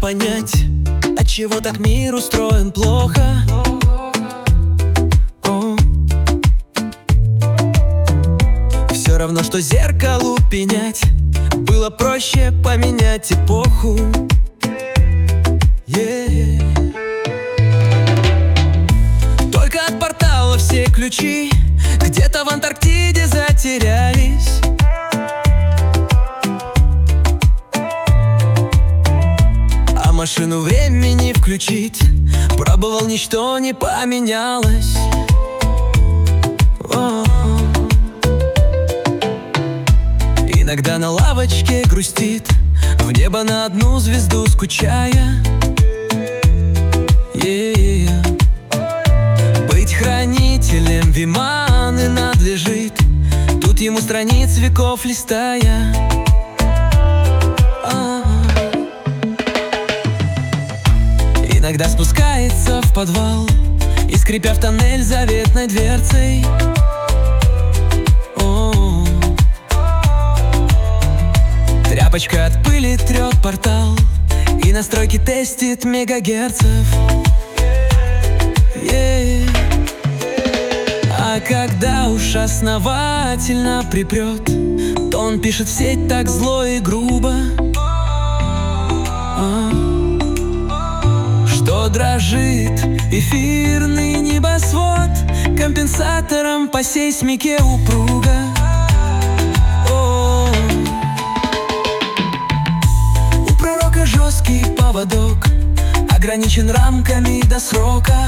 понять, отчего так мир устроен плохо. Все равно, что зеркалу пенять, было проще поменять эпоху. Только от портала все ключи где-то в Антарктиде затерялись. А машину времени включить пробовал, ничто не поменялось. Иногда на лавочке грустит, в небо на одну звезду скучая. Быть хранителем Виманы надлежит, тут ему страниц веков листая. Иногда спускается в подвал и, скрипя в тоннель заветной дверцей, тряпочка от пыли трет портал и настройки тестит мегагерцев. А когда уж основательно припрет, то он пишет в сеть так зло и грубо, что дрожит эфирный небосвод компенсатором по сейсмике упруга. У пророка жесткий поводок ограничен рамками до срока.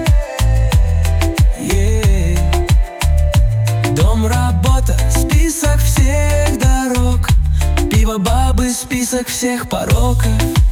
Дом, работа, список всех дорог, пиво, бабы, список всех пороков.